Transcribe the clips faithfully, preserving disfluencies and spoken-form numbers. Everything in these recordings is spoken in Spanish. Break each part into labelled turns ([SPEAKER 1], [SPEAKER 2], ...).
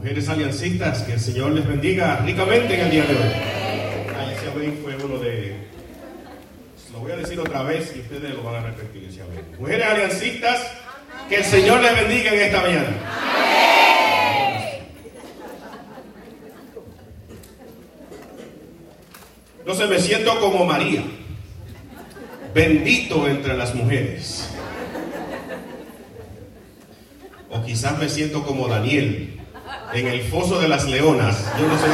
[SPEAKER 1] Mujeres aliancistas, que el Señor les bendiga ricamente en el día de hoy. Ay, ese amén fue uno de... Lo voy a decir otra vez y ustedes lo van a repetir, ese amén. Mujeres aliancistas, que el Señor les bendiga en esta mañana. Entonces me siento como María, bendito entre las mujeres. O quizás me siento como Daniel, en el foso de las leonas. Yo no sé.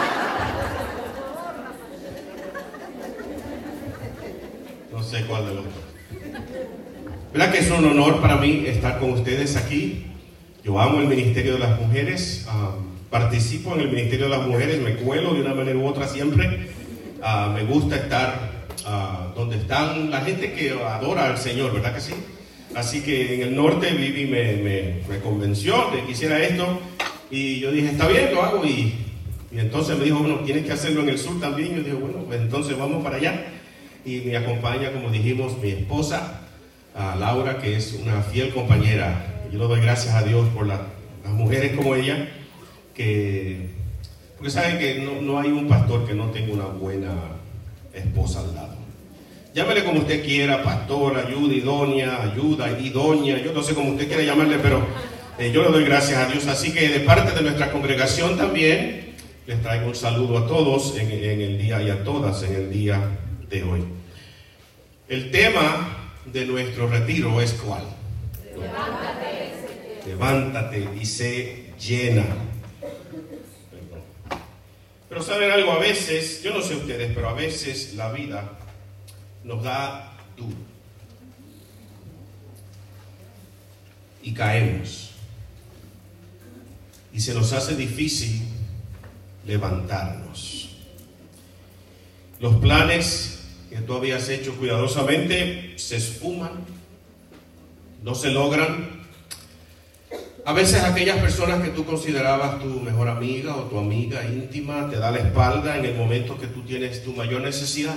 [SPEAKER 1] No sé cuál de los dos. ¿Verdad que es un honor para mí estar con ustedes aquí? Yo amo el Ministerio de las Mujeres. Uh, participo en el Ministerio de las Mujeres. Me cuelo de una manera u otra siempre. Uh, me gusta estar uh, donde están la gente que adora al Señor, ¿verdad que sí? Así que en el norte Vivi me, me, me convenció de que hiciera esto. Y yo dije, está bien, lo hago. Y, y entonces me dijo, bueno, tienes que hacerlo en el sur también. Yo dije, bueno, pues entonces vamos para allá. Y me acompaña, como dijimos, mi esposa, uh, Laura, que es una fiel compañera. Yo le doy gracias a Dios por la, las mujeres como ella, que, porque saben que no, no hay un pastor que no tenga una buena esposa al lado. Llámele como usted quiera, pastora, ayuda, idónea, ayuda, idoña, yo no sé cómo usted quiera llamarle, pero eh, yo le doy gracias a Dios. Así que de parte de nuestra congregación también les traigo un saludo a todos en, en el día y a todas en el día de hoy. El tema de nuestro retiro es ¿cuál? Levántate, Levántate y sé llena. Perdón. Pero saben algo, a veces, yo no sé ustedes, pero a veces la vida nos da duro y caemos y se nos hace difícil levantarnos. Los planes que tú habías hecho cuidadosamente se esfuman, no se logran. A veces aquellas personas que tú considerabas tu mejor amiga o tu amiga íntima te da la espalda en el momento que tú tienes tu mayor necesidad.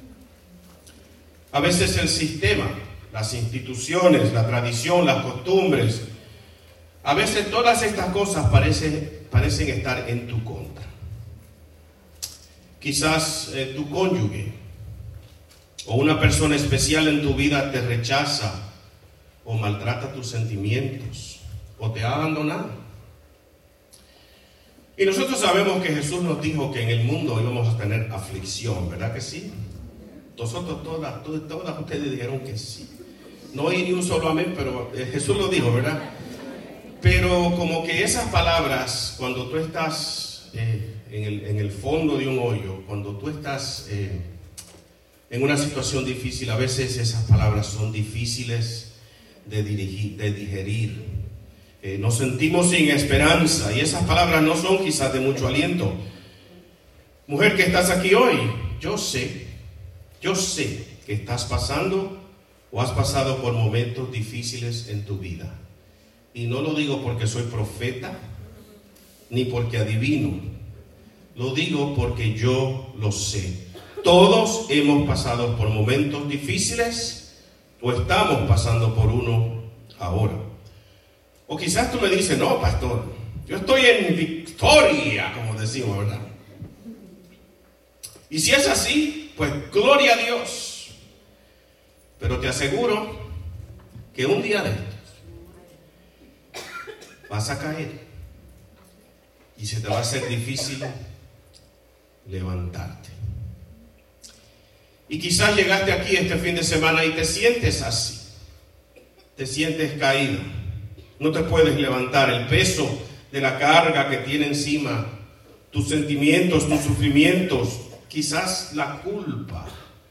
[SPEAKER 1] A veces el sistema, las instituciones, la tradición, las costumbres, a veces todas estas cosas parecen, parecen estar en tu contra. Quizás eh, tu cónyuge o una persona especial en tu vida te rechaza o maltrata tus sentimientos o te ha abandonado. Y nosotros sabemos que Jesús nos dijo que en el mundo íbamos a tener aflicción, ¿verdad que sí? Nosotros todas, todas, todas ustedes dijeron que sí. No hay ni un solo amén, pero Jesús lo dijo, ¿verdad? Pero como que esas palabras, cuando tú estás eh, en, el, en el fondo de un hoyo, cuando tú estás eh, en una situación difícil, a veces esas palabras son difíciles de, dirigir, de digerir. Eh, nos sentimos sin esperanza y esas palabras no son quizás de mucho aliento. Mujer que estás aquí hoy, yo sé. Yo sé que estás pasando o has pasado por momentos difíciles en tu vida. Y no lo digo porque soy profeta, ni porque adivino. Lo digo porque yo lo sé. Todos hemos pasado por momentos difíciles o estamos pasando por uno ahora. O quizás tú me dices, no, pastor, yo estoy en victoria, como decimos, ¿verdad? Y si es así, pues gloria a Dios. Pero te aseguro que un día de estos vas a caer y se te va a hacer difícil levantarte. Y quizás llegaste aquí este fin de semana y te sientes así, te sientes caído, no te puedes levantar. El peso de la carga que tiene encima, tus sentimientos, tus sufrimientos, quizás la culpa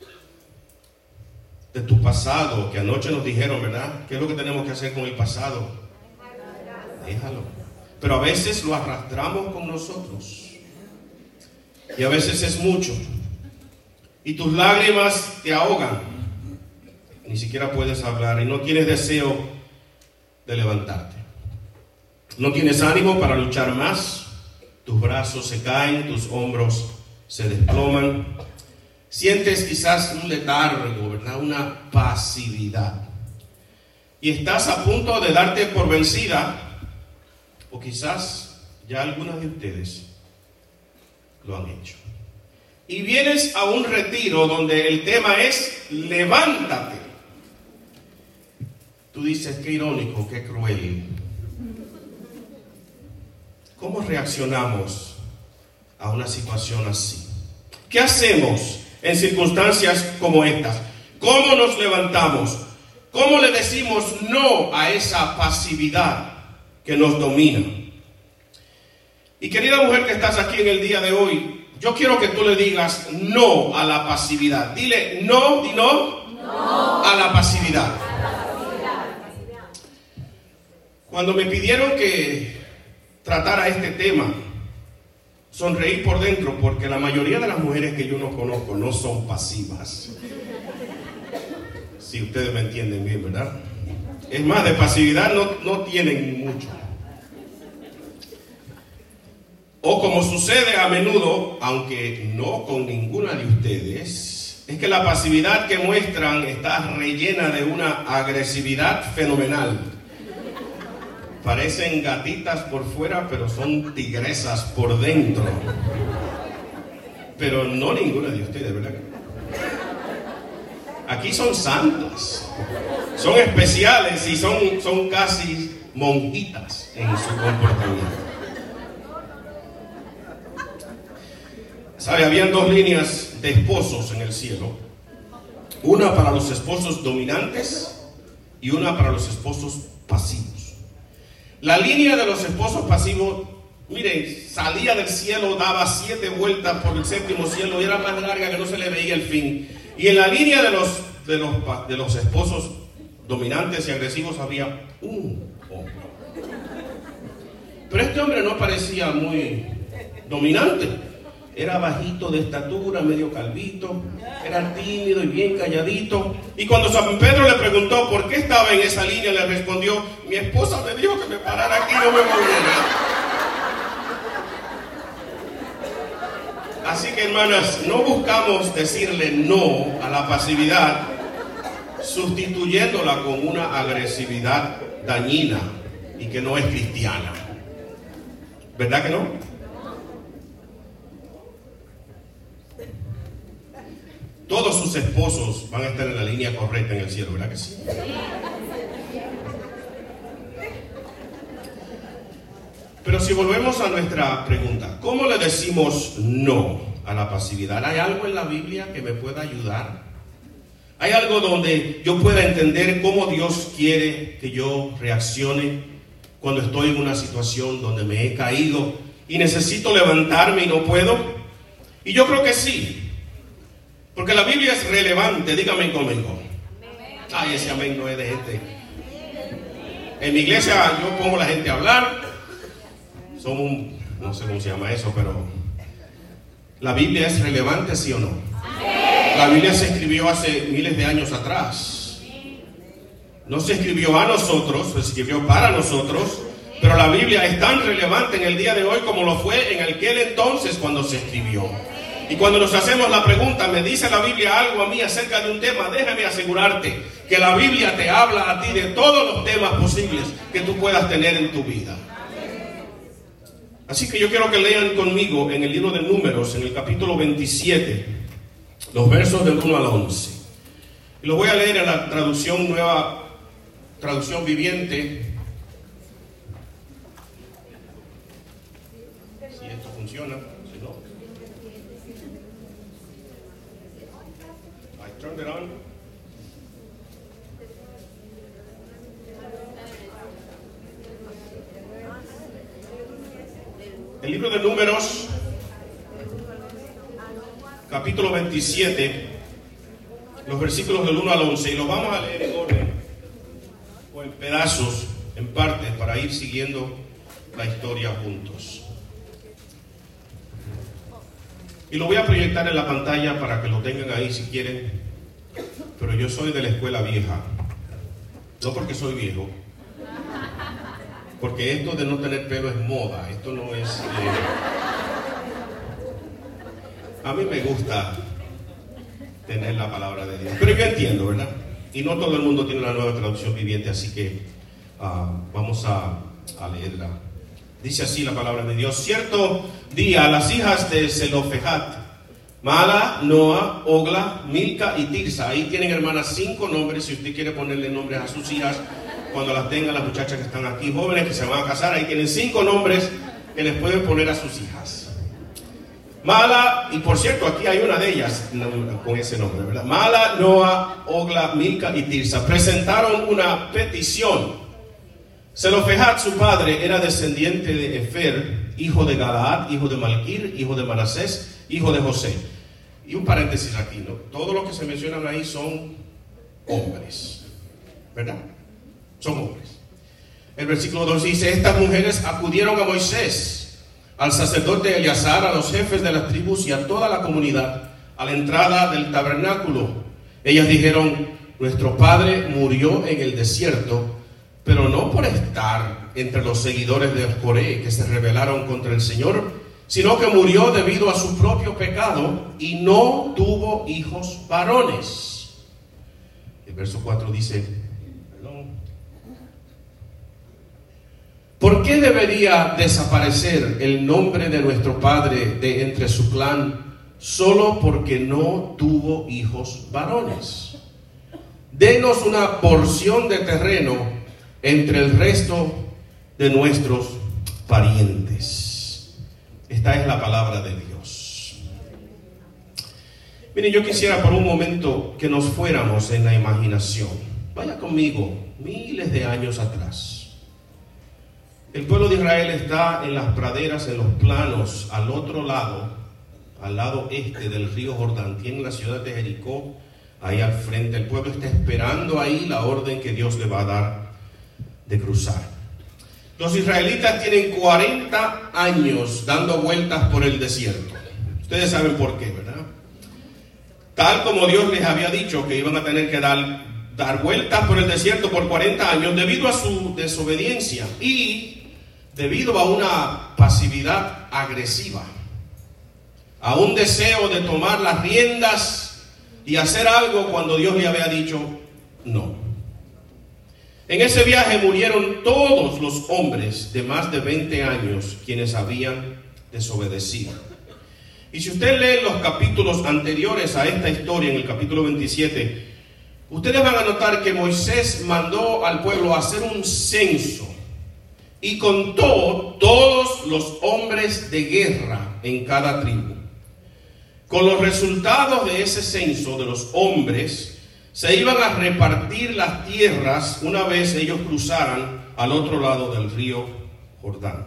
[SPEAKER 1] de tu pasado, que anoche nos dijeron, ¿verdad? ¿Qué es lo que tenemos que hacer con el pasado? Déjalo. Pero a veces lo arrastramos con nosotros. Y a veces es mucho. Y tus lágrimas te ahogan. Ni siquiera puedes hablar y no tienes deseo de levantarte. No tienes ánimo para luchar más. Tus brazos se caen, tus hombros se desploman. Sientes quizás un letargo, ¿verdad? Una pasividad. Y estás a punto de darte por vencida, o quizás ya algunas de ustedes lo han hecho. Y vienes a un retiro donde el tema es levántate. Tú dices, qué irónico, qué cruel. ¿Cómo reaccionamos a una situación así? ¿Qué hacemos en circunstancias como estas? ¿Cómo nos levantamos? ¿Cómo le decimos no a esa pasividad que nos domina? Y querida mujer que estás aquí en el día de hoy, yo quiero que tú le digas no a la pasividad. Dile no, di no, no. A la pasividad. Cuando me pidieron que tratara este tema, sonreí por dentro porque la mayoría de las mujeres que yo no conozco no son pasivas. Si ustedes me entienden bien, ¿verdad? Es más, de pasividad no, no tienen mucho. O como sucede a menudo, aunque no con ninguna de ustedes, es que la pasividad que muestran está rellena de una agresividad fenomenal. Parecen gatitas por fuera, pero son tigresas por dentro. Pero no ninguna de ustedes, ¿verdad? Aquí son santas, son especiales y son, son casi monjitas en su comportamiento. ¿Sabe? Habían dos líneas de esposos en el cielo. Una para los esposos dominantes y una para los esposos pasivos. La línea de los esposos pasivos, miren, salía del cielo, daba siete vueltas por el séptimo cielo y era más larga que no se le veía el fin. Y en la línea de los, de los, de los esposos dominantes y agresivos había un hombre. Pero este hombre no parecía muy dominante. Era bajito de estatura, medio calvito, era tímido y bien calladito. Y cuando San Pedro le preguntó por qué estaba en esa línea, le respondió: mi esposa me dijo que me parara aquí y no me moviera. Así que, hermanas, no buscamos decirle no a la pasividad, sustituyéndola con una agresividad dañina y que no es cristiana. ¿Verdad que no? Todos sus esposos van a estar en la línea correcta en el cielo, ¿verdad que sí? Pero si volvemos a nuestra pregunta, ¿cómo le decimos no a la pasividad? ¿Hay algo en la Biblia que me pueda ayudar? ¿Hay algo donde yo pueda entender cómo Dios quiere que yo reaccione cuando estoy en una situación donde me he caído y necesito levantarme y no puedo? Y yo creo que sí. Porque la Biblia es relevante, dígame conmigo. Ay, ese amén no es de gente. En mi iglesia yo pongo a la gente a hablar. Somos un, no sé cómo se llama eso, pero la Biblia es relevante, ¿sí o no? La Biblia se escribió hace miles de años atrás. No se escribió a nosotros, se escribió para nosotros. Pero la Biblia es tan relevante en el día de hoy como lo fue en aquel entonces cuando se escribió. Y cuando nos hacemos la pregunta, ¿me dice la Biblia algo a mí acerca de un tema? Déjame asegurarte que la Biblia te habla a ti de todos los temas posibles que tú puedas tener en tu vida. Así que yo quiero que lean conmigo en el libro de Números, en el capítulo veintisiete, los versos del uno al once. Y lo voy a leer en la traducción nueva, traducción viviente. Si esto funciona. Turn it on. El libro de Números, capítulo veintisiete, los versículos del uno al once, y los vamos a leer en orden o en pedazos, en partes, para ir siguiendo la historia juntos. Y lo voy a proyectar en la pantalla para que lo tengan ahí si quieren. Pero yo soy de la escuela vieja. No porque soy viejo. Porque esto de no tener pelo es moda. Esto no es... Eh... A mí me gusta tener la palabra de Dios. Pero yo entiendo, ¿verdad? Y no todo el mundo tiene la nueva traducción viviente, así que uh, vamos a, a leerla Dice así la palabra de Dios. Cierto día las hijas de Zelofejat, Mala, Noa, Ogla, Milca y Tirsa. Ahí tienen, hermanas, cinco nombres. Si usted quiere ponerle nombres a sus hijas, cuando las tengan, las muchachas que están aquí, jóvenes que se van a casar, ahí tienen cinco nombres que les pueden poner a sus hijas. Mala, y por cierto, aquí hay una de ellas con ese nombre, ¿verdad? Mala, Noa, Ogla, Milca y Tirsa presentaron una petición. Zelofejat, su padre, era descendiente de Efer, hijo de Galaad, hijo de Malquir, hijo de Manasés, hijo de José. Y un paréntesis aquí, ¿no? Todos los que se mencionan ahí son hombres, ¿verdad? Son hombres. El versículo dos dice: estas mujeres acudieron a Moisés, al sacerdote Eleazar, a los jefes de las tribus y a toda la comunidad, a la entrada del tabernáculo. Ellas dijeron: nuestro padre murió en el desierto, pero no por estar entre los seguidores de Coré que se rebelaron contra el Señor, sino que murió debido a su propio pecado y no tuvo hijos varones. El verso cuatro dice: perdón, ¿por qué debería desaparecer el nombre de nuestro padre de entre su clan solo porque no tuvo hijos varones? Denos una porción de terreno entre el resto de nuestros parientes. Esta es la palabra de Dios. Miren, yo quisiera por un momento que nos fuéramos en la imaginación. Vaya conmigo, miles de años atrás. El pueblo de Israel está en las praderas, en los planos, al otro lado, al lado este del río Jordán. Tiene la ciudad de Jericó ahí al frente. El pueblo está esperando ahí la orden que Dios le va a dar de cruzar. Los israelitas tienen cuarenta años dando vueltas por el desierto. Ustedes saben por qué, ¿verdad? Tal como Dios les había dicho que iban a tener que dar, dar vueltas por el desierto por cuarenta años debido a su desobediencia y debido a una pasividad agresiva, a un deseo de tomar las riendas y hacer algo cuando Dios le había dicho no. En ese viaje murieron todos los hombres de más de veinte años quienes habían desobedecido. Y si usted lee los capítulos anteriores a esta historia, en el capítulo veintisiete, ustedes van a notar que Moisés mandó al pueblo a hacer un censo y contó todos los hombres de guerra en cada tribu. Con los resultados de ese censo de los hombres, se iban a repartir las tierras una vez ellos cruzaran al otro lado del río Jordán.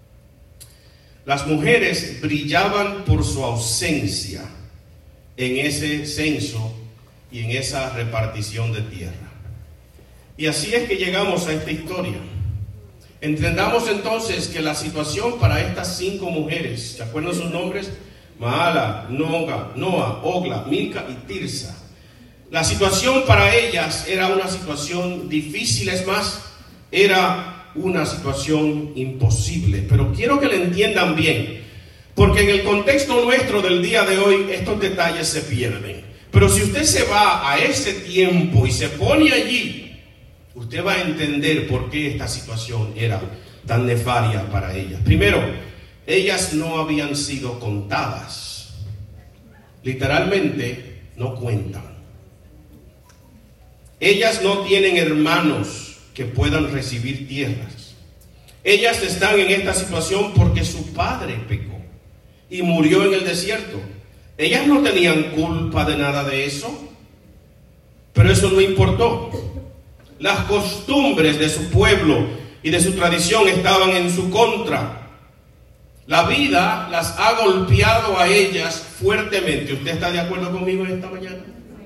[SPEAKER 1] Las mujeres brillaban por su ausencia en ese censo y en esa repartición de tierra. Y así es que llegamos a esta historia. Entendamos entonces que la situación para estas cinco mujeres, ¿se acuerdan sus nombres? Maala, Noga, Noa, Ogla, Milca y Tirsa. La situación para ellas era una situación difícil, es más, era una situación imposible. Pero quiero que le entiendan bien, porque en el contexto nuestro del día de hoy estos detalles se pierden. Pero si usted se va a ese tiempo y se pone allí, usted va a entender por qué esta situación era tan nefaria para ellas. Primero, ellas no habían sido contadas. Literalmente, no cuentan. Ellas no tienen hermanos que puedan recibir tierras. Ellas están en esta situación porque su padre pecó y murió en el desierto. Ellas no tenían culpa de nada de eso, pero eso no importó. Las costumbres de su pueblo y de su tradición estaban en su contra. La vida las ha golpeado a ellas fuertemente. ¿Usted está de acuerdo conmigo en esta mañana?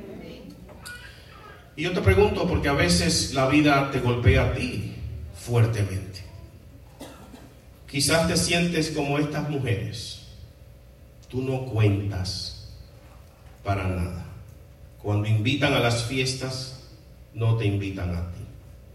[SPEAKER 1] Y yo te pregunto, porque a veces la vida te golpea a ti fuertemente. Quizás te sientes como estas mujeres. Tú no cuentas para nada. Cuando invitan a las fiestas, no te invitan a ti.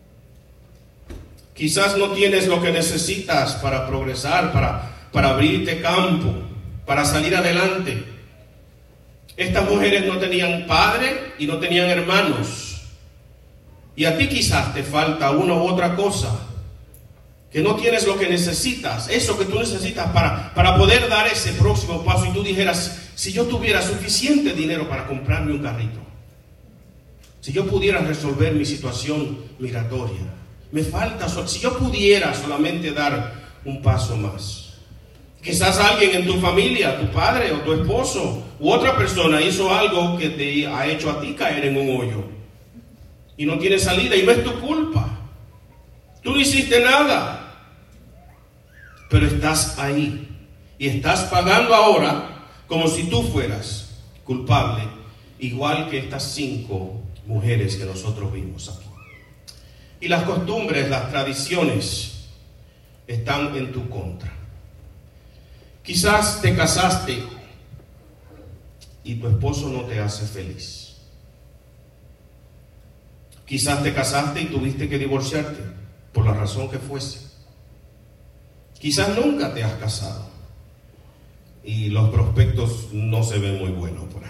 [SPEAKER 1] Quizás no tienes lo que necesitas para progresar, para, para abrirte campo, para salir adelante. Estas mujeres no tenían padre y no tenían hermanos. Y a ti quizás te falta una u otra cosa que no tienes lo que necesitas, eso que tú necesitas para, para poder dar ese próximo paso, y tú dijeras, si yo tuviera suficiente dinero para comprarme un carrito, si yo pudiera resolver mi situación migratoria, me falta, si yo pudiera solamente dar un paso más. Quizás alguien en tu familia, tu padre o tu esposo u otra persona hizo algo que te ha hecho a ti caer en un hoyo y no tiene salida, y no es tu culpa. Tú no hiciste nada, pero estás ahí y estás pagando ahora como si tú fueras culpable, igual que estas cinco mujeres que nosotros vimos aquí. Y las costumbres, las tradiciones están en tu contra. Quizás te casaste y tu esposo no te hace feliz. Quizás te casaste y tuviste que divorciarte por la razón que fuese. Quizás nunca te has casado y los prospectos no se ven muy buenos por ahí.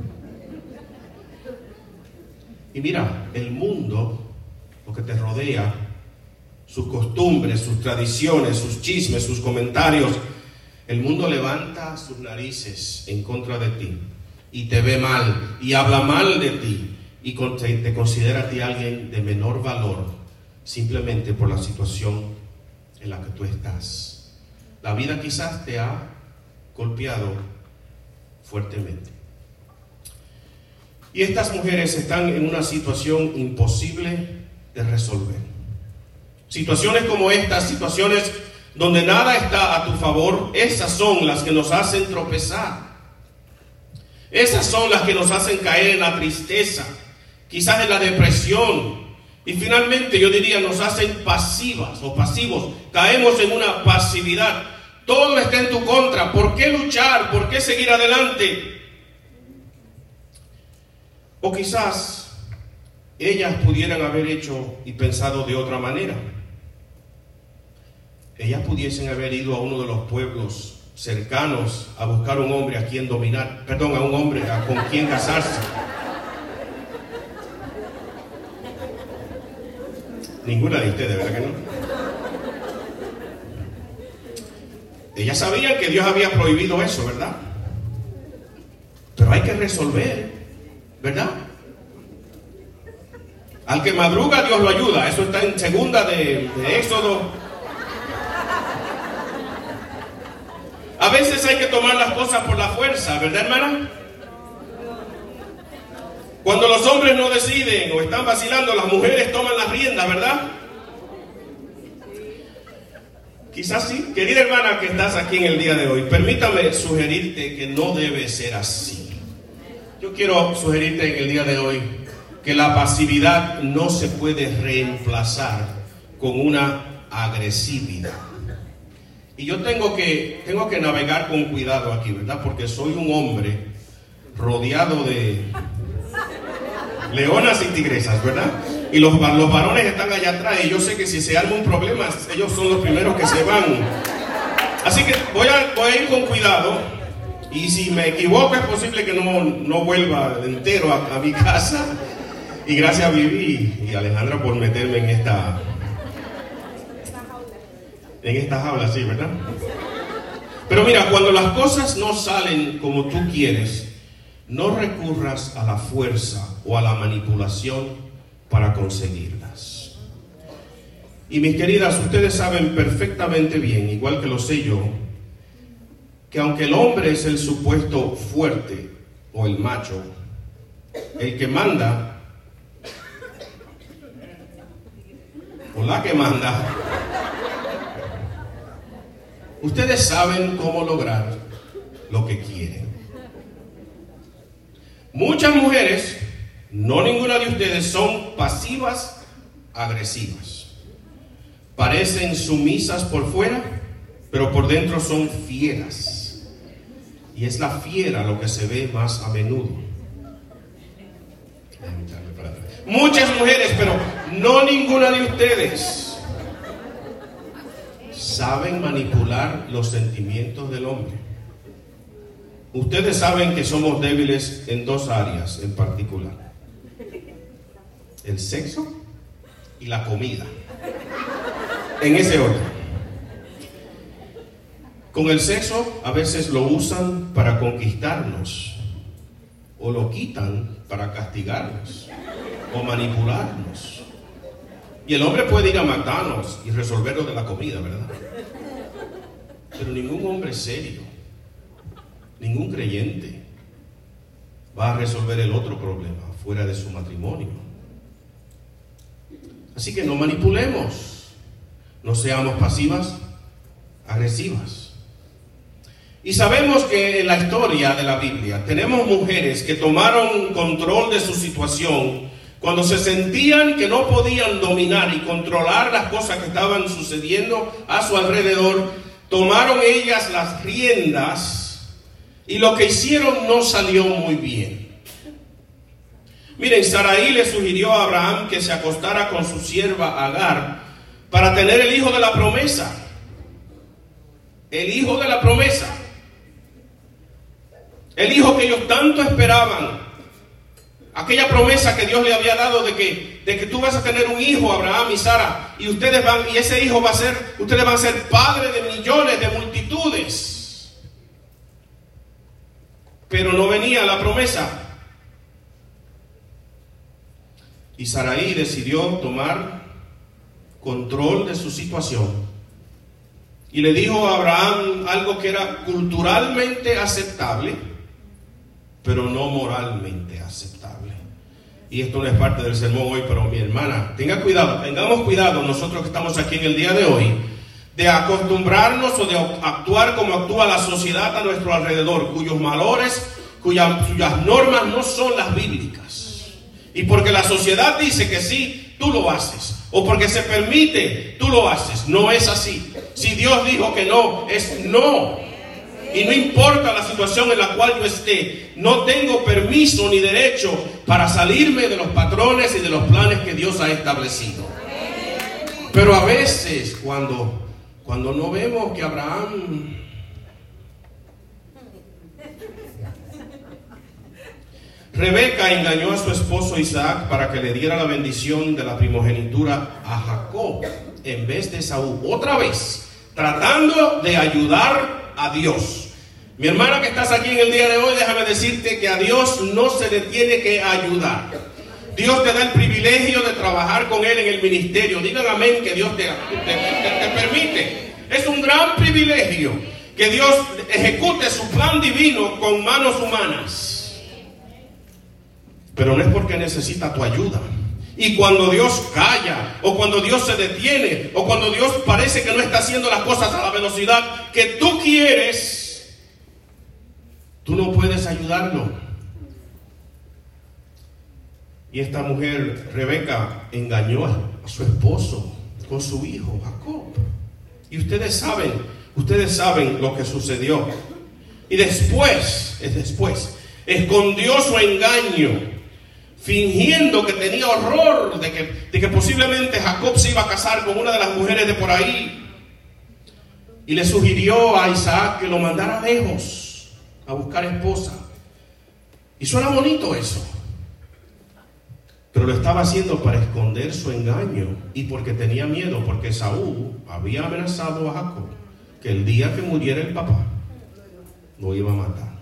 [SPEAKER 1] Y mira, el mundo, lo que te rodea, sus costumbres, sus tradiciones, sus chismes, sus comentarios, el mundo levanta sus narices en contra de ti y te ve mal y habla mal de ti y te considera a ti alguien de menor valor simplemente por la situación en la que tú estás. La vida quizás te ha golpeado fuertemente. Y estas mujeres están en una situación imposible de resolver. Situaciones como estas, situaciones donde nada está a tu favor, esas son las que nos hacen tropezar. Esas son las que nos hacen caer en la tristeza, quizás en la depresión, y finalmente yo diría nos hacen pasivas o pasivos. Caemos en una pasividad. Todo está en tu contra. ¿Por qué luchar? ¿Por qué seguir adelante? O quizás ellas pudieran haber hecho y pensado de otra manera. Ellas pudiesen haber ido a uno de los pueblos cercanos a buscar un hombre a quien dominar, perdón, a un hombre a con quien casarse. Ninguna de ustedes, ¿verdad que no? Ellas sabían que Dios había prohibido eso, ¿verdad? Pero hay que resolver, ¿verdad? Al que madruga Dios lo ayuda. Eso está en segunda de, de Éxodo. A veces hay que tomar las cosas por la fuerza, ¿verdad, hermana? Cuando los hombres no deciden o están vacilando, las mujeres toman las riendas, ¿verdad? Quizás sí. Querida hermana que estás aquí en el día de hoy, permítame sugerirte que no debe ser así. Yo quiero sugerirte en el día de hoy que la pasividad no se puede reemplazar con una agresividad. Y yo tengo que, tengo que navegar con cuidado aquí, ¿verdad? Porque soy un hombre rodeado de leonas y tigresas, ¿verdad? Y los, los varones están allá atrás y yo sé que si se arma un problema, ellos son los primeros que se van. Así que voy a, voy a ir con cuidado, y si me equivoco es posible que no, no vuelva entero a, a mi casa. Y gracias a Vivi y Alejandra por meterme en esta... En esta jaula, sí, ¿verdad? Pero mira, cuando las cosas no salen como tú quieres, no recurras a la fuerza o a la manipulación para conseguirlas. Y mis queridas, ustedes saben perfectamente bien, igual que lo sé yo, que aunque el hombre es el supuesto fuerte o el macho, el que manda o la que manda, ustedes saben cómo lograr lo que quieren. Muchas mujeres, no ninguna de ustedes, son pasivas agresivas. Parecen sumisas por fuera, pero por dentro son fieras. Y es la fiera lo que se ve más a menudo. Muchas mujeres, pero no ninguna de ustedes, saben manipular los sentimientos del hombre. Ustedes saben que somos débiles en dos áreas en particular: el sexo y la comida. En ese orden. Con el sexo a veces lo usan para conquistarnos, o lo quitan para castigarnos, o manipularnos. Y el hombre puede ir a matarnos y resolverlo de la comida, ¿verdad? Pero ningún hombre serio, ningún creyente va a resolver el otro problema fuera de su matrimonio. Así que no manipulemos, no seamos pasivas, agresivas. Y sabemos que en la historia de la Biblia tenemos mujeres que tomaron control de su situación cuando se sentían que no podían dominar y controlar las cosas que estaban sucediendo a su alrededor. Tomaron ellas las riendas y lo que hicieron no salió muy bien. Miren, Sarai le sugirió a Abraham que se acostara con su sierva Agar para tener el hijo de la promesa. El hijo de la promesa. El hijo que ellos tanto esperaban. Aquella promesa que Dios le había dado de que, de que tú vas a tener un hijo, Abraham y Sara, y ustedes van, y ese hijo va a ser, ustedes van a ser padres de millones, de multitudes. Pero no venía la promesa. Y Sarai decidió tomar control de su situación. Y le dijo a Abraham algo que era culturalmente aceptable, pero no moralmente aceptable. Y esto no es parte del sermón hoy, pero mi hermana, tenga cuidado, tengamos cuidado nosotros que estamos aquí en el día de hoy, de acostumbrarnos o de actuar como actúa la sociedad a nuestro alrededor, cuyos valores, cuyas, cuyas normas no son las bíblicas. Y porque la sociedad dice que sí, tú lo haces. O porque se permite, tú lo haces. No es así. Si Dios dijo que no, es no. Y no importa la situación en la cual yo esté, no tengo permiso ni derecho para salirme de los patrones y de los planes que Dios ha establecido. Pero a veces cuando, cuando no vemos que Abraham... Rebeca engañó a su esposo Isaac para que le diera la bendición de la primogenitura a Jacob en vez de Esaú. Otra vez, tratando de ayudar a Dios. Mi hermana que estás aquí en el día de hoy, déjame decirte que a Dios no se le tiene que ayudar. Dios te da el privilegio de trabajar con Él en el ministerio. Digan amén, que Dios te, te, te, te permite. Es un gran privilegio que Dios ejecute su plan divino con manos humanas. Pero no es porque necesita tu ayuda. Y cuando Dios calla, o cuando Dios se detiene, o cuando Dios parece que no está haciendo las cosas a la velocidad que tú quieres, tú no puedes ayudarlo. Y esta mujer, Rebeca, engañó a su esposo con su hijo Jacob. Y ustedes saben, ustedes saben lo que sucedió. Y después, es después, escondió su engaño, fingiendo que tenía horror de que, de que posiblemente Jacob se iba a casar con una de las mujeres de por ahí. Y le sugirió a Isaac que lo mandara lejos a buscar esposa. Y suena bonito eso. Pero lo estaba haciendo para esconder su engaño y porque tenía miedo, porque Saúl había amenazado a Jacob que el día que muriera el papá lo iba a matar.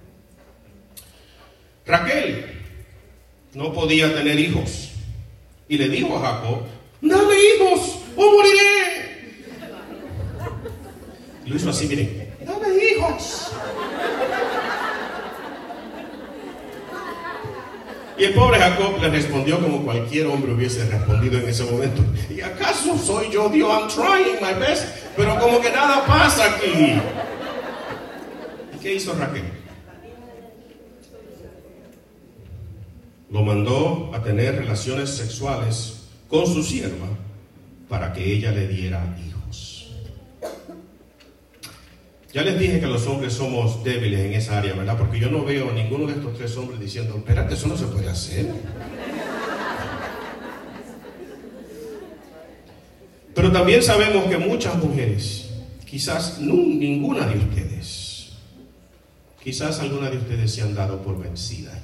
[SPEAKER 1] Raquel no podía tener hijos y le dijo a Jacob: dame hijos o moriré. Y lo hizo así, miren: dame hijos. Y el pobre Jacob le respondió como cualquier hombre hubiese respondido en ese momento: ¿y acaso soy yo Dios? I'm trying my best, pero como que nada pasa aquí. ¿Y qué hizo Raquel? Lo mandó a tener relaciones sexuales con su sierva para que ella le diera hijos. Ya les dije que los hombres somos débiles en esa área, ¿verdad? Porque yo no veo a ninguno de estos tres hombres diciendo: espérate, eso no se puede hacer. Pero también sabemos que muchas mujeres, quizás no, ninguna de ustedes, quizás alguna de ustedes se han dado por vencidas.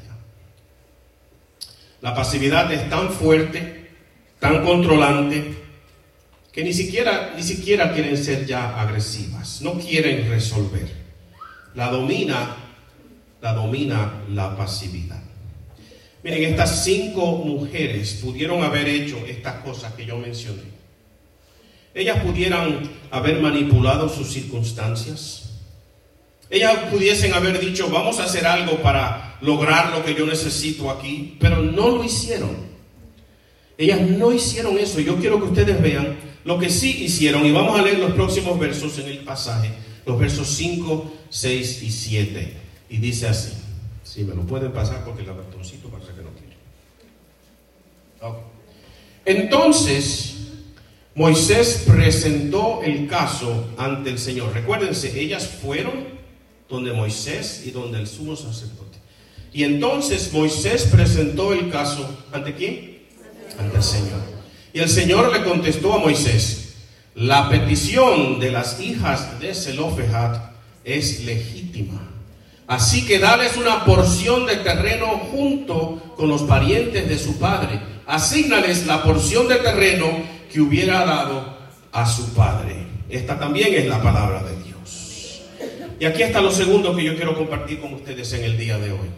[SPEAKER 1] La pasividad es tan fuerte, tan controlante, que ni siquiera, ni siquiera quieren ser ya agresivas, no quieren resolver. La domina, la domina la pasividad. Miren, estas cinco mujeres pudieron haber hecho estas cosas que yo mencioné. Ellas pudieran haber manipulado sus circunstancias. Ellas pudiesen haber dicho, vamos a hacer algo para lograr lo que yo necesito aquí, pero no lo hicieron. Ellas no hicieron eso. Yo quiero que ustedes vean lo que sí hicieron, y vamos a leer los próximos versos en el pasaje, los versos cinco, seis y siete, y dice así. Si me lo pueden pasar porque el bastoncito parece que no quiere. Okay. Entonces Moisés presentó el caso ante el Señor. Recuérdense, ellas fueron donde Moisés y donde el sumo sacerdote. Y entonces Moisés presentó el caso ¿ante quién? Ante el Señor. Y el Señor le contestó a Moisés: la petición de las hijas de Zelofehad es legítima. Así que dales una porción de terreno junto con los parientes de su padre. Asígnales la porción de terreno que hubiera dado a su padre. Esta también es la palabra de Dios. Y aquí está lo segundo que yo quiero compartir con ustedes en el día de hoy.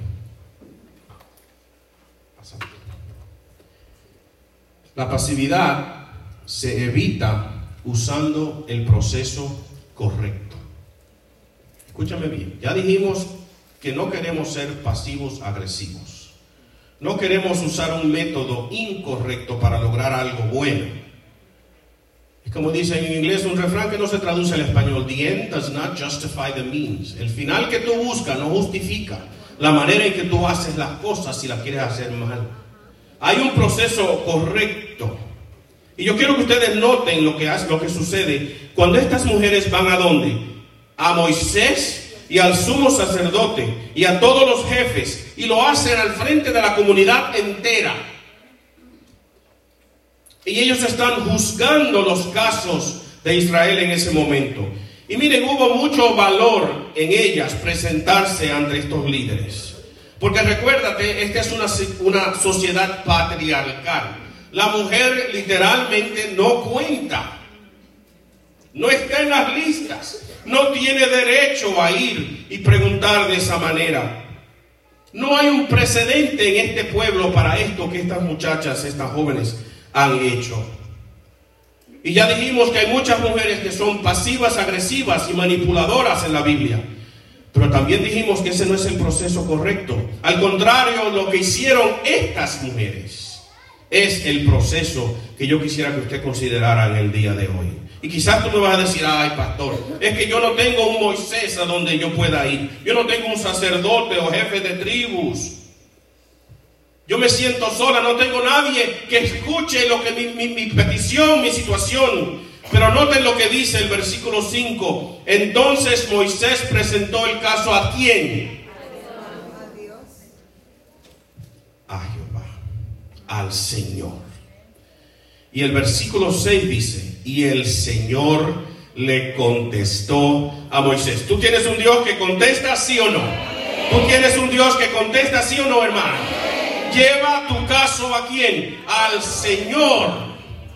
[SPEAKER 1] La pasividad se evita usando el proceso correcto. Escúchame bien, ya dijimos que no queremos ser pasivos agresivos. No queremos usar un método incorrecto para lograr algo bueno. Es como dice en inglés un refrán que no se traduce al español: the end does not justify the means. El final que tú buscas no justifica la manera en que tú haces las cosas si las quieres hacer mal. Hay un proceso correcto. Y yo quiero que ustedes noten lo que hace, lo que sucede cuando estas mujeres van a ¿dónde? A Moisés y al sumo sacerdote y a todos los jefes, y lo hacen al frente de la comunidad entera. Y ellos están juzgando los casos de Israel en ese momento. Y miren, hubo mucho valor en ellas presentarse ante estos líderes. Porque recuérdate, esta es una, una sociedad patriarcal. La mujer literalmente no cuenta. No está en las listas. No tiene derecho a ir y preguntar de esa manera. No hay un precedente en este pueblo para esto que estas muchachas, estas jóvenes han hecho. Y ya dijimos que hay muchas mujeres que son pasivas, agresivas y manipuladoras en la Biblia. Pero también dijimos que ese no es el proceso correcto. Al contrario, lo que hicieron estas mujeres es el proceso que yo quisiera que usted considerara en el día de hoy. Y quizás tú me vas a decir: ay, pastor, es que yo no tengo un Moisés a donde yo pueda ir. Yo no tengo un sacerdote o jefe de tribus. Yo me siento sola, no tengo nadie que escuche lo que mi, mi, mi petición, mi situación. Pero noten lo que dice el versículo cinco. Entonces Moisés presentó el caso ¿a quién? A Jehová, al Señor. Y el versículo seis dice: y el Señor le contestó a Moisés. ¿Tú tienes un Dios que contesta sí o no? ¿Tú tienes un Dios que contesta sí o no, hermano? Lleva tu caso ¿a quién? Al Señor.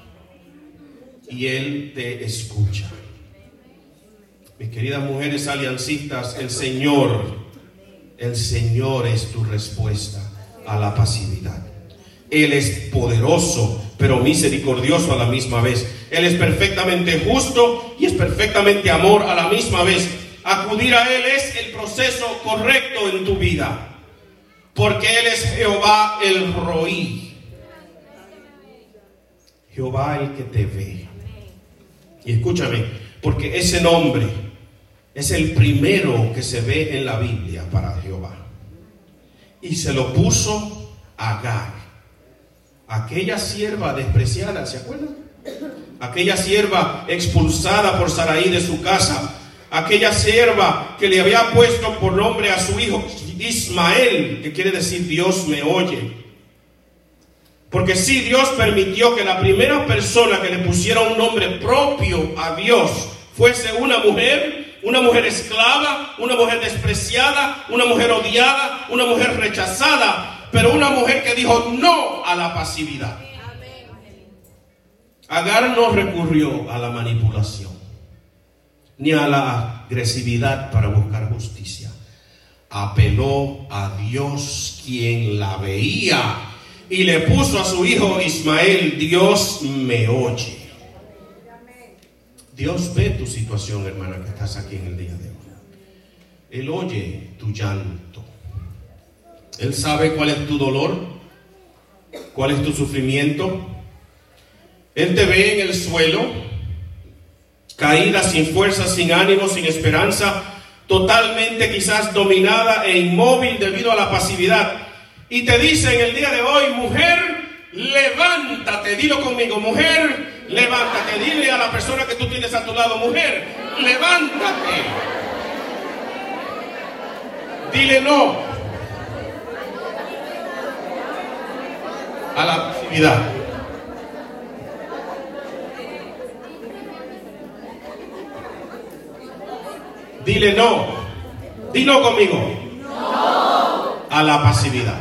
[SPEAKER 1] Y Él te escucha. Mis queridas mujeres aliancistas, el Señor, el Señor es tu respuesta a la pasividad. Él es poderoso, pero misericordioso a la misma vez. Él es perfectamente justo y es perfectamente amor a la misma vez. Acudir a Él es el proceso correcto en tu vida, porque Él es Jehová el Roí, Jehová el que te ve. Y escúchame, porque ese nombre es el primero que se ve en la Biblia para Jehová. Y se lo puso a Agar, aquella sierva despreciada, ¿se acuerdan? Aquella sierva expulsada por Sarai de su casa, aquella sierva que le había puesto por nombre a su hijo Ismael, que quiere decir Dios me oye. Porque sí, Dios permitió que la primera persona que le pusiera un nombre propio a Dios fuese una mujer, una mujer esclava, una mujer despreciada, una mujer odiada, una mujer rechazada, pero una mujer que dijo no a la pasividad. Agar no recurrió a la manipulación ni a la agresividad para buscar justicia. Apeló a Dios, quien la veía, y le puso a su hijo Ismael: Dios me oye. Dios ve tu situación, hermana, que estás aquí en el día de hoy. Él oye tu llanto. Él sabe cuál es tu dolor, cuál es tu sufrimiento. Él te ve en el suelo, caída, sin fuerza, sin ánimo, sin esperanza, totalmente quizás dominada e inmóvil debido a la pasividad. Y te dice en el día de hoy: mujer, levántate. Dilo conmigo: mujer, levántate. Dile a la persona que tú tienes a tu lado: mujer, levántate. Dile no a la pasividad. Dile no. Dilo conmigo. No. A la pasividad.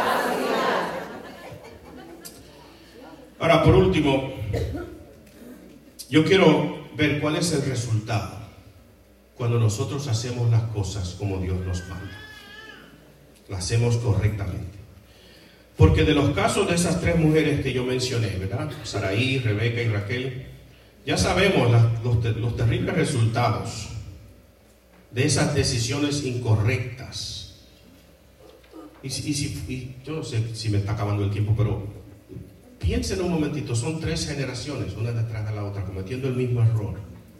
[SPEAKER 1] Ahora, por último, yo quiero ver cuál es el resultado cuando nosotros hacemos las cosas como Dios nos manda. Las hacemos correctamente. Porque de los casos de esas tres mujeres que yo mencioné, ¿verdad? Saraí, Rebeca y Raquel, ya sabemos la, los, los terribles resultados de esas decisiones incorrectas. Y, y, si, y yo no sé si me está acabando el tiempo, pero piensen un momentito: son tres generaciones, una detrás de la otra, cometiendo el mismo error.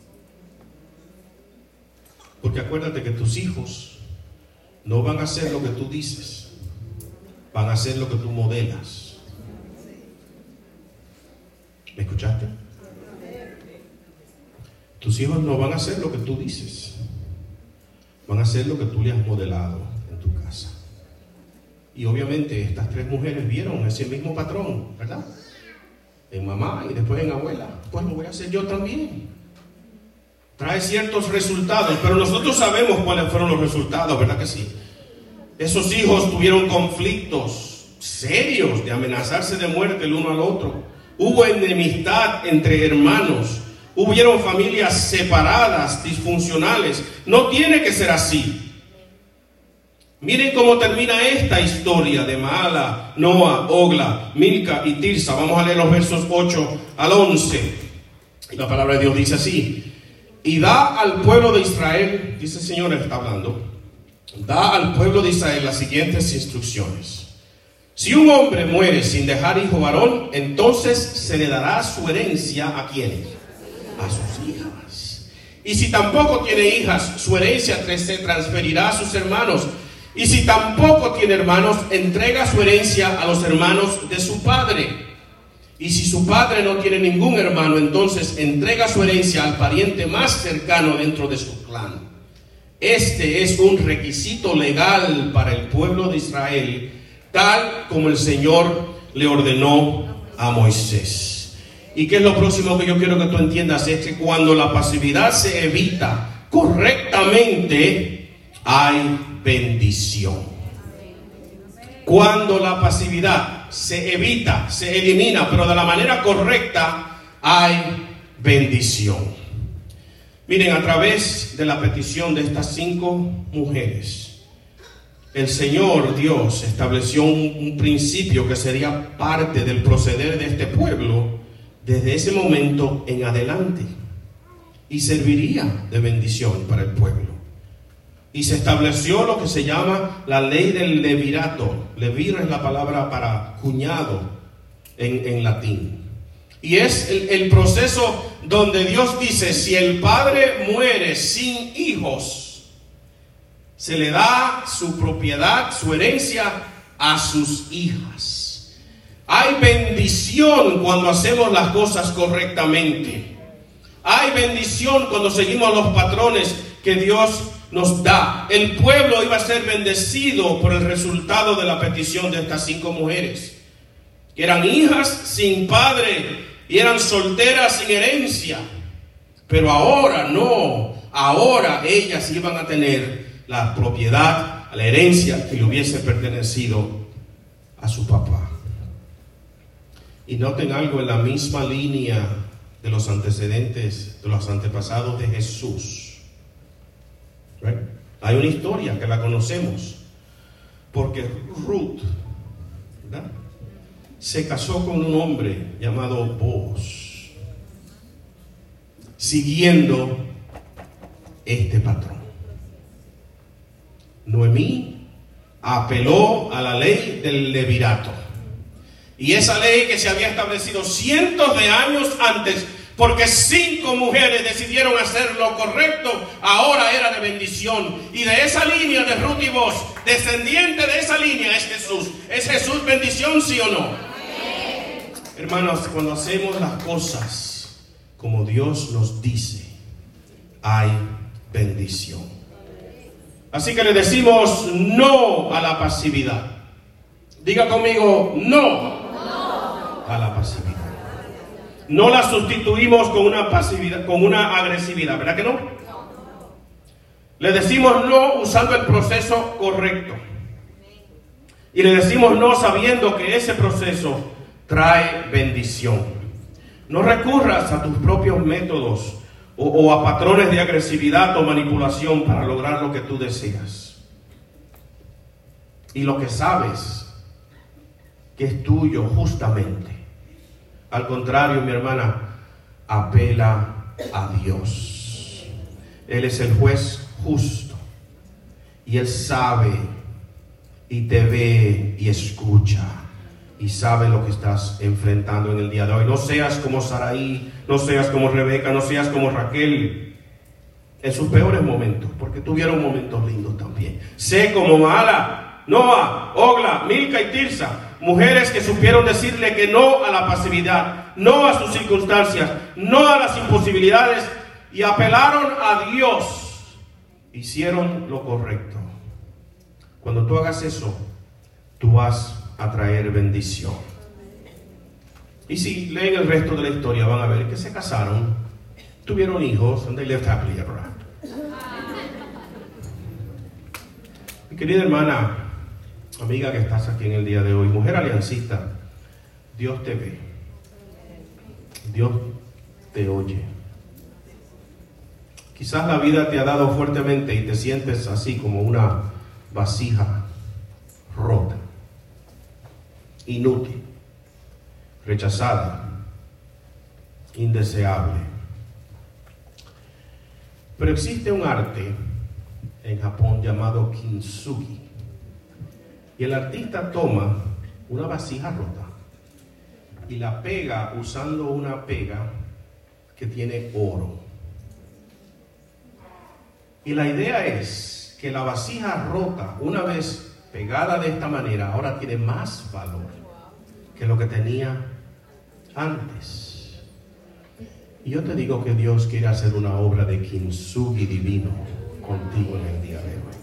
[SPEAKER 1] Porque acuérdate que tus hijos no van a hacer lo que tú dices, van a hacer lo que tú modelas. ¿Me escuchaste? Tus hijos no van a hacer lo que tú dices, van a hacer lo que tú le has modelado en tu casa. Y obviamente estas tres mujeres vieron ese mismo patrón, ¿verdad? En mamá y después en abuela. Pues lo voy a hacer yo también. Trae ciertos resultados, pero nosotros sabemos cuáles fueron los resultados, ¿verdad que sí? Esos hijos tuvieron conflictos serios de amenazarse de muerte el uno al otro. Hubo enemistad entre hermanos. Hubieron familias separadas, disfuncionales. No tiene que ser así. Miren cómo termina esta historia de Maala, Noa, Ogla, Milca y Tirsa. Vamos a leer los versos ocho al once. La palabra de Dios dice así: y da al pueblo de Israel, dice el Señor, está hablando, da al pueblo de Israel las siguientes instrucciones. Si un hombre muere sin dejar hijo varón, entonces se le dará su herencia ¿a quién? A sus hijas. Y si tampoco tiene hijas, su herencia se transferirá a sus hermanos. Y si tampoco tiene hermanos, entrega su herencia a los hermanos de su padre. Y si su padre no tiene ningún hermano, entonces entrega su herencia al pariente más cercano dentro de su clan. Este es un requisito legal para el pueblo de Israel, tal como el Señor le ordenó a Moisés. ¿Y qué es lo próximo que yo quiero que tú entiendas? Es que cuando la pasividad se evita correctamente, hay bendición. Cuando la pasividad se evita, se elimina, pero de la manera correcta, hay bendición. Miren, a través de la petición de estas cinco mujeres, el Señor Dios estableció un, un principio que sería parte del proceder de este pueblo desde ese momento en adelante, y serviría de bendición para el pueblo. Y se estableció lo que se llama la ley del levirato. Levir es la palabra para cuñado en, en latín. Y es el, el proceso donde Dios dice: si el padre muere sin hijos, se le da su propiedad, su herencia a sus hijas. Hay bendición cuando hacemos las cosas correctamente. Hay bendición cuando seguimos los patrones que Dios nos da. El pueblo iba a ser bendecido por el resultado de la petición de estas cinco mujeres, que eran hijas sin padre y eran solteras sin herencia. Pero ahora no, ahora ellas iban a tener la propiedad, la herencia que le hubiese pertenecido a su papá. Y noten algo en la misma línea de los antecedentes, de los antepasados de Jesús. Right? Hay una historia que la conocemos, porque Ruth, ¿verdad?, se casó con un hombre llamado Boaz, siguiendo este patrón. Noemí apeló a la ley del levirato, y esa ley que se había establecido cientos de años antes, porque cinco mujeres decidieron hacer lo correcto, ahora era de bendición. Y de esa línea de Ruth y Boaz, descendiente de esa línea es Jesús. ¿Es Jesús bendición, sí o no? Amén. Hermanos, cuando hacemos las cosas como Dios nos dice, hay bendición. Así que le decimos no a la pasividad. Diga conmigo, no, no a la pasividad. No la sustituimos con una pasividad, con una agresividad, ¿verdad que no? Le decimos no usando el proceso correcto. Y le decimos no sabiendo que ese proceso trae bendición. No recurras a tus propios métodos o, o a patrones de agresividad o manipulación para lograr lo que tú deseas. Y lo que sabes que es tuyo justamente. Al contrario, mi hermana, apela a Dios. Él es el juez justo. Y Él sabe y te ve y escucha. Y sabe lo que estás enfrentando en el día de hoy. No seas como Saraí, no seas como Rebeca, no seas como Raquel en sus peores momentos, porque tuvieron momentos lindos también. Sé como Maala, Noa, Ogla, Milca y Tirsa. Mujeres que supieron decirle que no a la pasividad, no a sus circunstancias, no a las imposibilidades, y apelaron a Dios. Hicieron lo correcto. Cuando tú hagas eso, tú vas a traer bendición. Y si leen el resto de la historia, van a ver que se casaron, tuvieron hijos, and they lived happily ever after. Mi querida hermana, amiga que estás aquí en el día de hoy, mujer aliancista, Dios te ve, Dios te oye. Quizás la vida te ha dado fuertemente y te sientes así como una vasija rota, inútil, rechazada, indeseable. Pero existe un arte en Japón llamado kintsugi. Y el artista toma una vasija rota y la pega usando una pega que tiene oro. Y la idea es que la vasija rota, una vez pegada de esta manera, ahora tiene más valor que lo que tenía antes. Y yo te digo que Dios quiere hacer una obra de kintsugi divino contigo en el día de hoy.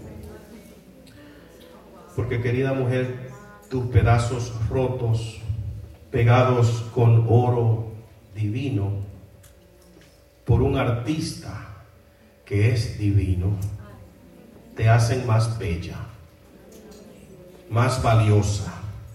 [SPEAKER 1] Porque, querida mujer, tus pedazos rotos, pegados con oro divino, por un artista que es divino, te hacen más bella, más valiosa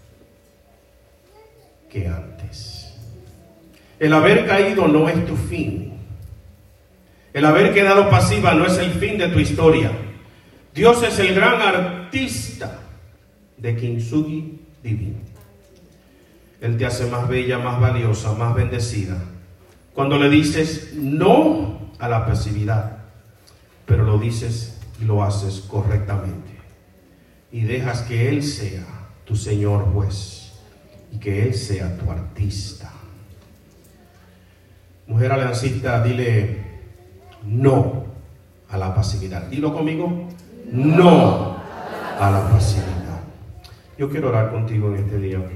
[SPEAKER 1] que antes. El haber caído no es tu fin. El haber quedado pasiva no es el fin de tu historia. Dios es el gran artista de kintsugi divino. Él te hace más bella, más valiosa, más bendecida cuando le dices no a la pasividad, pero lo dices y lo haces correctamente y dejas que Él sea tu Señor juez y que Él sea tu artista. Mujer aliancista, dile no a la pasividad. Dilo conmigo, no a la pasividad. Yo quiero orar contigo en este día.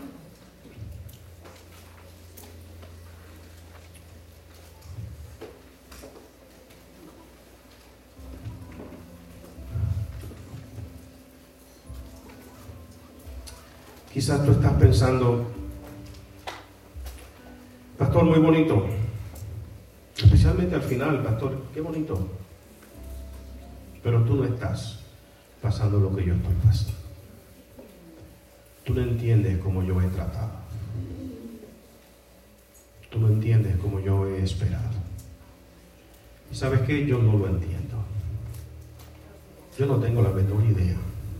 [SPEAKER 1] Quizás tú estás pensando, pastor, muy bonito, especialmente al final, pastor, qué bonito, pero tú no estás pasando lo que yo estoy pasando. Tú no entiendes cómo yo he tratado. entiendes como yo he esperado. ¿Y sabes qué? Yo no lo entiendo. Yo no tengo la menor idea.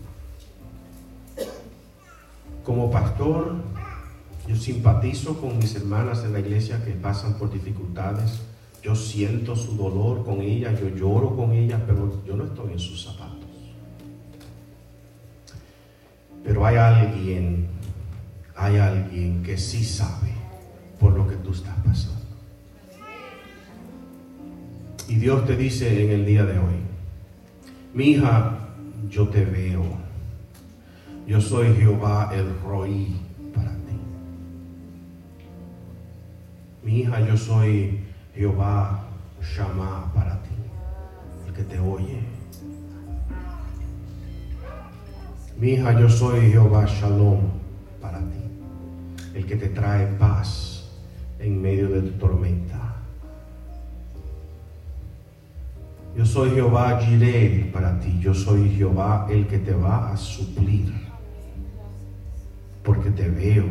[SPEAKER 1] Como pastor, yo simpatizo con mis hermanas en la iglesia que pasan por dificultades. Yo siento su dolor con ellas, yo lloro con ellas, pero yo no estoy en sus zapatos. Pero hay alguien, hay alguien que sí sabe por lo que tú estás pasando. Y Dios te dice en el día de hoy: mi hija, yo te veo. Yo soy Jehová el Roí para ti. Mi hija, yo soy Jehová Shammah para ti, el que te oye. Mi hija, yo soy Jehová Shalom para ti, el que te trae paz en medio de tu tormenta. Yo soy Jehová Jireh para ti. Yo soy Jehová el que te va a suplir, porque te veo.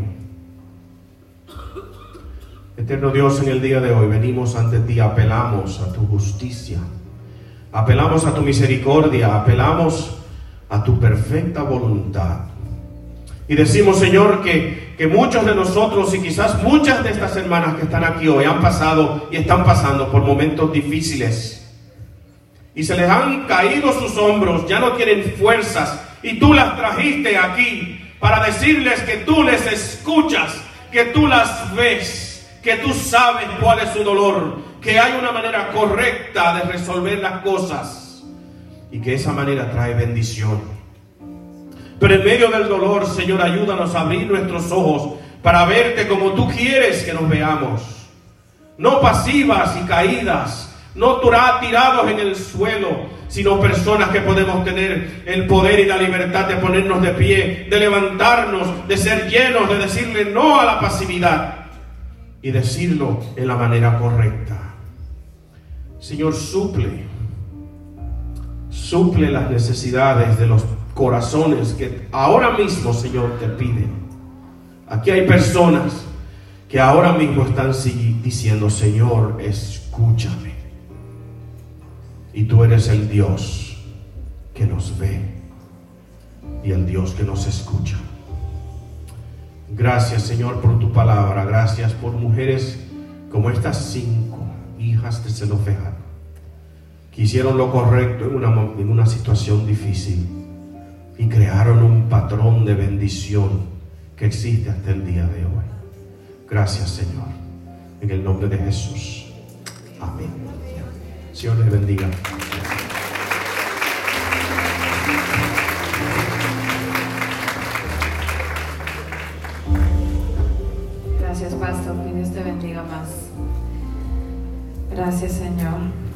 [SPEAKER 1] Eterno Dios, en el día de hoy venimos ante ti, apelamos a tu justicia, apelamos a tu misericordia, apelamos a tu perfecta voluntad. Y decimos, Señor, que, que muchos de nosotros y quizás muchas de estas hermanas que están aquí hoy han pasado y están pasando por momentos difíciles. Y se les han caído sus hombros, ya no tienen fuerzas. Y tú las trajiste aquí para decirles que tú les escuchas, que tú las ves, que tú sabes cuál es su dolor, que hay una manera correcta de resolver las cosas y que esa manera trae bendición. Pero en medio del dolor, Señor, ayúdanos a abrir nuestros ojos para verte como tú quieres que nos veamos. No pasivas y caídas, no tirados en el suelo, sino personas que podemos tener el poder y la libertad de ponernos de pie, de levantarnos, de ser llenos, de decirle no a la pasividad y decirlo en la manera correcta. Señor, suple, suple las necesidades de los corazones que ahora mismo, Señor, te piden. Aquí hay personas que ahora mismo están diciendo: Señor, escúchame. Y tú eres el Dios que nos ve y el Dios que nos escucha. Gracias, Señor, por tu palabra. Gracias por mujeres como estas cinco hijas de Zelofehad, que hicieron lo correcto en una, en una situación difícil y crearon un patrón de bendición que existe hasta el día de hoy. Gracias, Señor, en el nombre de Jesús. Amén. Señor les bendiga.
[SPEAKER 2] Gracias, pastor. Que Dios te bendiga más. Gracias, Señor.